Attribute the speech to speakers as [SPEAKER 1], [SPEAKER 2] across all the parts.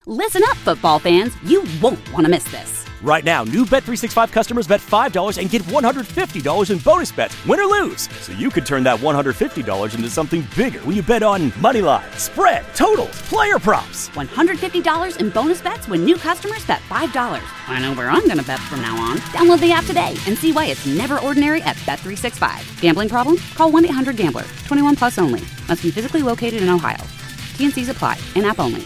[SPEAKER 1] Listen up, football fans. You won't want to miss this.
[SPEAKER 2] Right now, new Bet365 customers bet $5 and get $150 in bonus bets, win or lose. So you could turn that $150 into something bigger when you bet on money line, spread, totals, player props.
[SPEAKER 1] $150 in bonus bets when new customers bet $5. I know where I'm going to bet from now on. Download the app today and see why it's never ordinary at Bet365. Gambling problem? Call 1-800-GAMBLER. 21 plus only. Must be physically located in Ohio. T&Cs apply. In-app only.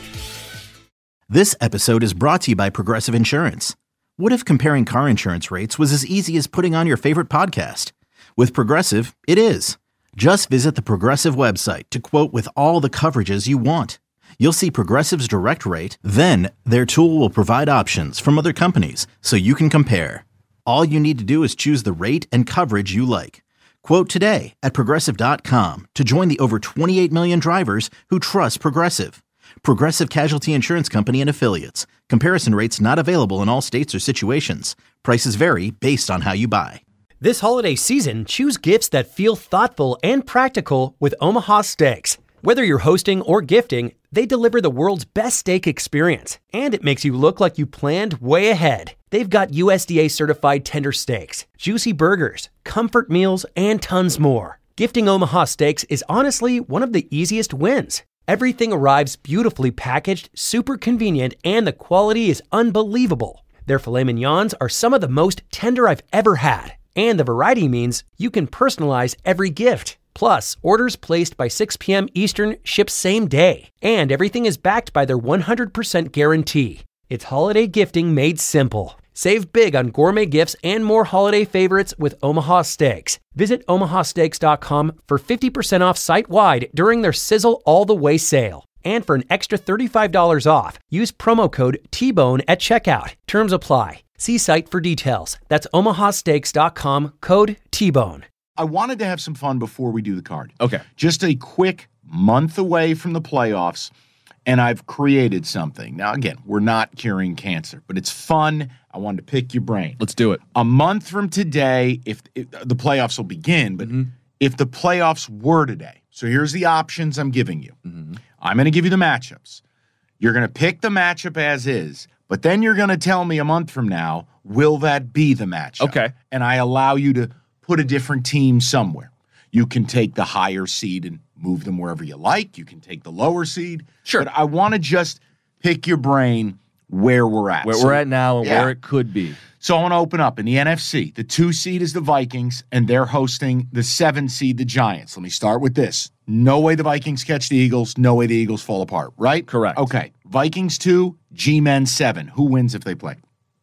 [SPEAKER 3] This episode is brought to you by Progressive Insurance. What if comparing car insurance rates was as easy as putting on your favorite podcast? With Progressive, it is. Just visit the Progressive website to quote with all the coverages you want. You'll see Progressive's direct rate, then their tool will provide options from other companies so you can compare. All you need to do is choose the rate and coverage you like. Quote today at Progressive.com to join the over 28 million drivers who trust Progressive. Progressive Casualty Insurance Company and Affiliates. Comparison rates not available in all states or situations. Prices vary based on how you buy.
[SPEAKER 4] This holiday season, choose gifts that feel thoughtful and practical with Omaha Steaks. Whether you're hosting or gifting, they deliver the world's best steak experience, and it makes you look like you planned way ahead. They've got USDA certified tender steaks, juicy burgers, comfort meals, and tons more. Gifting Omaha Steaks is honestly one of the easiest wins. Everything arrives beautifully packaged, super convenient, and the quality is unbelievable. Their filet mignons are some of the most tender I've ever had, and the variety means you can personalize every gift. Plus, orders placed by 6 p.m. Eastern ship same day, and everything is backed by their 100% guarantee. It's holiday gifting made simple. Save big on gourmet gifts and more holiday favorites with Omaha Steaks. Visit omahasteaks.com for 50% off site-wide during their Sizzle All the Way sale. And for an extra $35 off, use promo code TBONE at checkout. Terms apply. See site for details. That's omahasteaks.com, code TBONE.
[SPEAKER 5] I wanted to have some fun before we do the card.
[SPEAKER 6] Okay.
[SPEAKER 5] Just a quick month away from the playoffs, and I've created something. Now, again, we're not curing cancer, but it's fun. I wanted to pick your brain.
[SPEAKER 6] Let's do it.
[SPEAKER 5] A month from today, if the playoffs will begin, but if the playoffs were today, so here's the options I'm giving you. I'm going to give you the matchups. You're going to pick the matchup as is, but then you're going to tell me a month from now, will that be the matchup?
[SPEAKER 6] Okay.
[SPEAKER 5] And I allow you to put a different team somewhere. You can take the higher seed and move them wherever you like. You can take the lower seed.
[SPEAKER 6] Sure.
[SPEAKER 5] But I want to just pick your brain where we're at.
[SPEAKER 6] Where we're at now and where it could be.
[SPEAKER 5] So I want to open up in the NFC. The 2 seed is the Vikings, and they're hosting the 7 seed, the Giants. Let me start with this. No way the Vikings catch the Eagles. No way the Eagles fall apart, right?
[SPEAKER 6] Correct.
[SPEAKER 5] Okay. Vikings 2, G-Men 7. Who wins if they play?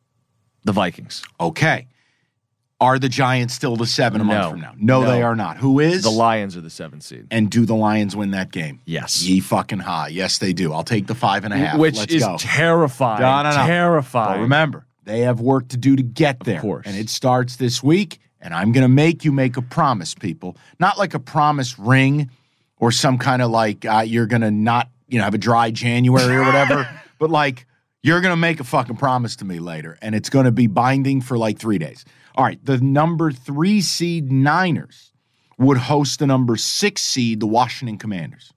[SPEAKER 6] The Vikings.
[SPEAKER 5] Okay. Are the Giants still the 7 a month from now? No, they are not. Who is?
[SPEAKER 6] The Lions are the 7th seed.
[SPEAKER 5] And do the Lions win that game?
[SPEAKER 6] Yes.
[SPEAKER 5] Ye fucking high. Yes, they do. I'll take the 5.5.
[SPEAKER 6] Which
[SPEAKER 5] Let's
[SPEAKER 6] is
[SPEAKER 5] go.
[SPEAKER 6] terrifying.
[SPEAKER 5] No.
[SPEAKER 6] Terrifying.
[SPEAKER 5] But remember, they have work to do to get there.
[SPEAKER 6] Of course.
[SPEAKER 5] And it starts this week, and I'm going to make you make a promise, people. Not like a promise ring or some kind of like you're going to not, have a dry January or whatever, but like you're going to make a fucking promise to me later, and it's going to be binding for like 3 days. All right, the number 3 seed Niners would host the number 6 seed, the Washington Commanders.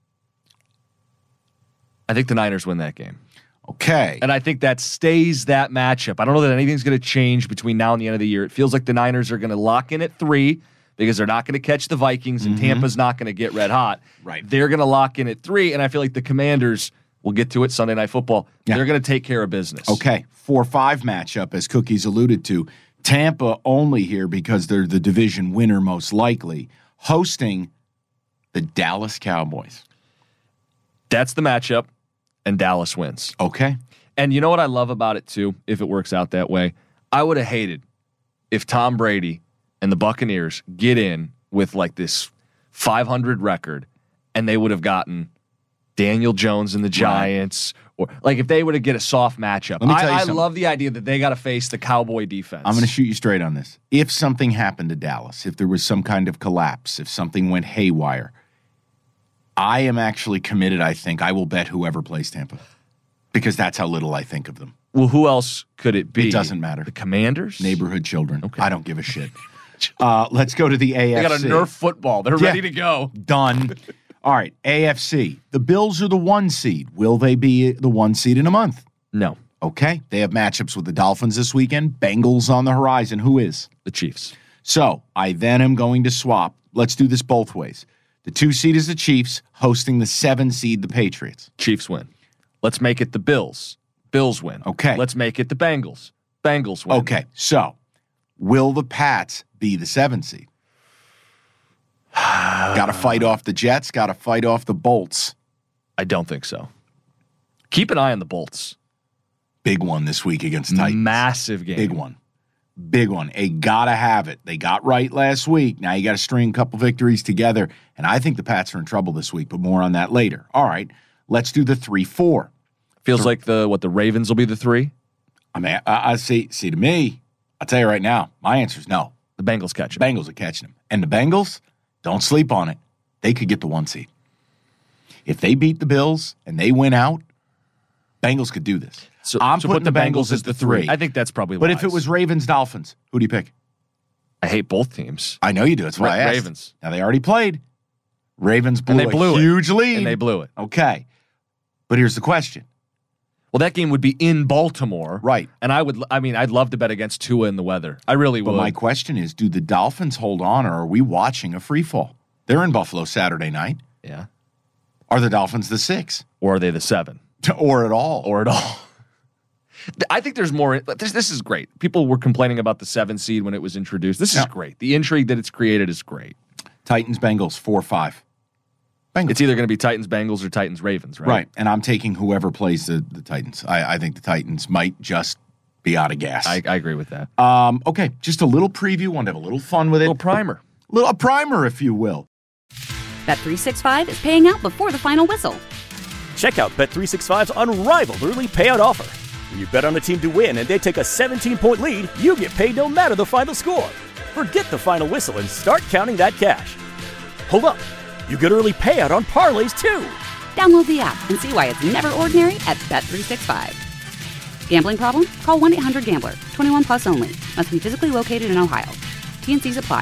[SPEAKER 6] I think the Niners win that game.
[SPEAKER 5] Okay.
[SPEAKER 6] And I think that stays that matchup. I don't know that anything's going to change between now and the end of the year. It feels like the Niners are going to lock in at 3 because they're not going to catch the Vikings and Tampa's not going to get red hot.
[SPEAKER 5] Right.
[SPEAKER 6] They're going to lock in at 3, and I feel like the Commanders, we'll get to it Sunday Night Football, they're going to take care of business.
[SPEAKER 5] Okay, 4-5 matchup, as Cookies alluded to. Tampa only here because they're the division winner most likely, hosting the Dallas Cowboys.
[SPEAKER 6] That's the matchup, and Dallas wins.
[SPEAKER 5] Okay.
[SPEAKER 6] And you know what I love about it, too, if it works out that way? I would have hated if Tom Brady and the Buccaneers get in with like this 500 record, and they would have gotten Daniel Jones and the Giants, or like if they would have get a soft matchup.
[SPEAKER 5] Let me tell you
[SPEAKER 6] I
[SPEAKER 5] something.
[SPEAKER 6] love the idea that they got to face the Cowboy defense.
[SPEAKER 5] I'm going to shoot you straight on this. If something happened to Dallas, if there was some kind of collapse, if something went haywire, I am actually committed, I think. I will bet whoever plays Tampa because that's how little I think of them.
[SPEAKER 6] Well, who else could it be?
[SPEAKER 5] It doesn't matter.
[SPEAKER 6] The Commanders?
[SPEAKER 5] Neighborhood children.
[SPEAKER 6] Okay.
[SPEAKER 5] I don't give a shit. Let's go to the AFC.
[SPEAKER 6] They got a Nerf football. They're ready to go.
[SPEAKER 5] Done. All right, AFC. The Bills are the 1 seed. Will they be the 1 seed in a month?
[SPEAKER 6] No.
[SPEAKER 5] Okay. They have matchups with the Dolphins this weekend. Bengals on the horizon. Who is?
[SPEAKER 6] The Chiefs.
[SPEAKER 5] So I then am going to swap. Let's do this both ways. The 2 seed is the Chiefs, hosting the 7 seed, the Patriots.
[SPEAKER 6] Chiefs win. Let's make it the Bills. Bills win.
[SPEAKER 5] Okay.
[SPEAKER 6] Let's make it the Bengals. Bengals win.
[SPEAKER 5] Okay. So will the Pats be the 7 seed? Got to fight off the Jets. Got to fight off the Bolts.
[SPEAKER 6] I don't think so. Keep an eye on the Bolts.
[SPEAKER 5] Big one this week against the Titans.
[SPEAKER 6] Massive game.
[SPEAKER 5] Big one. Big one. They got to have it. They got right last week. Now you got to string a couple victories together. And I think the Pats are in trouble this week, but more on that later. All right. Let's do the 3-4.
[SPEAKER 6] Feels like the Ravens will be the 3?
[SPEAKER 5] I mean, I see to me, I'll tell you right now, my answer is no.
[SPEAKER 6] The Bengals catch
[SPEAKER 5] The
[SPEAKER 6] them.
[SPEAKER 5] Bengals are catching them. And the Bengals, don't sleep on it. They could get the 1 seed. If they beat the Bills and they win out, Bengals could do this.
[SPEAKER 6] So
[SPEAKER 5] I'm
[SPEAKER 6] put
[SPEAKER 5] putting
[SPEAKER 6] the
[SPEAKER 5] the
[SPEAKER 6] Bengals
[SPEAKER 5] Bengals
[SPEAKER 6] as the 3. I think that's probably
[SPEAKER 5] But
[SPEAKER 6] wise.
[SPEAKER 5] if it was Ravens-Dolphins, who do you pick?
[SPEAKER 6] I hate both teams.
[SPEAKER 5] I know you do. That's why I asked.
[SPEAKER 6] Ravens.
[SPEAKER 5] Now, they already played. Ravens blew,
[SPEAKER 6] And they blew
[SPEAKER 5] a
[SPEAKER 6] it.
[SPEAKER 5] huge lead.
[SPEAKER 6] And they blew it.
[SPEAKER 5] Okay. But here's the question.
[SPEAKER 6] Well, that game would be in Baltimore.
[SPEAKER 5] Right.
[SPEAKER 6] And I'd love to bet against Tua in the weather. I really would.
[SPEAKER 5] But my question is, do the Dolphins hold on, or are we watching a free fall? They're in Buffalo Saturday night.
[SPEAKER 6] Yeah.
[SPEAKER 5] Are the Dolphins the 6?
[SPEAKER 6] Or are they the 7?
[SPEAKER 5] Or at all?
[SPEAKER 6] Or at all. I think there's more. This is great. People were complaining about the 7 seed when it was introduced. This is great. The intrigue that it's created is great.
[SPEAKER 5] Titans, Bengals, 4-5. Bengals.
[SPEAKER 6] It's either going to be Titans, Bengals, or Titans, Ravens, right?
[SPEAKER 5] Right. And I'm taking whoever plays the Titans. I think the Titans might just be out of gas.
[SPEAKER 6] I agree with that.
[SPEAKER 5] Okay, just a little preview. Want to have a little fun with it.
[SPEAKER 6] A little primer.
[SPEAKER 5] A primer, if you will.
[SPEAKER 1] Bet365 is paying out before the final whistle.
[SPEAKER 2] Check out Bet365's unrivaled early payout offer. When you bet on a team to win and they take a 17-point lead, you get paid no matter the final score. Forget the final whistle and start counting that cash. Hold up. You get early payout on parlays, too.
[SPEAKER 1] Download the app and see why it's never ordinary at Bet365. Gambling problem? Call 1-800-GAMBLER. 21 plus only. Must be physically located in Ohio. T&Cs apply.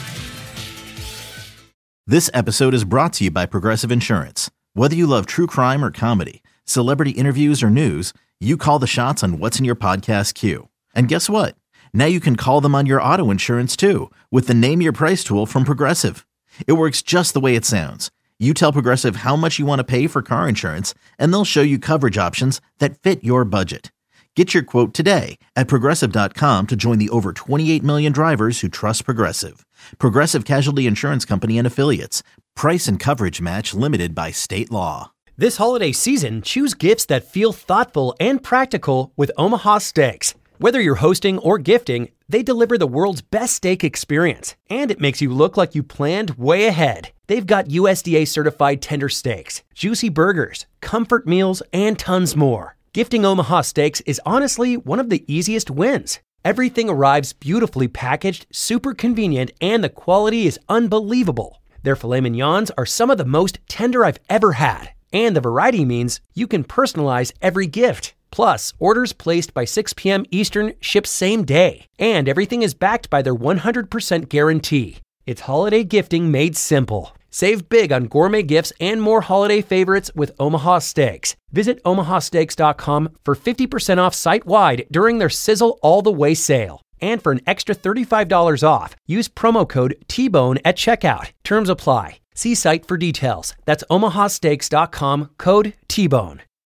[SPEAKER 3] This episode is brought to you by Progressive Insurance. Whether you love true crime or comedy, celebrity interviews or news, you call the shots on what's in your podcast queue. And guess what? Now you can call them on your auto insurance, too, with the Name Your Price tool from Progressive. It works just the way it sounds. You tell Progressive how much you want to pay for car insurance, and they'll show you coverage options that fit your budget. Get your quote today at Progressive.com to join the over 28 million drivers who trust Progressive. Progressive Casualty Insurance Company and Affiliates. Price and coverage match limited by state law.
[SPEAKER 4] This holiday season, choose gifts that feel thoughtful and practical with Omaha Steaks. Whether you're hosting or gifting, they deliver the world's best steak experience, and it makes you look like you planned way ahead. They've got USDA certified tender steaks, juicy burgers, comfort meals, and tons more. Gifting Omaha Steaks is honestly one of the easiest wins. Everything arrives beautifully packaged, super convenient, and the quality is unbelievable. Their filet mignons are some of the most tender I've ever had, and the variety means you can personalize every gift. Plus, orders placed by 6 p.m. Eastern ship same day, and everything is backed by their 100% guarantee. It's holiday gifting made simple. Save big on gourmet gifts and more holiday favorites with Omaha Steaks. Visit omahasteaks.com for 50% off site-wide during their Sizzle All the Way sale. And for an extra $35 off, use promo code TBONE at checkout. Terms apply. See site for details. That's omahasteaks.com, code TBONE.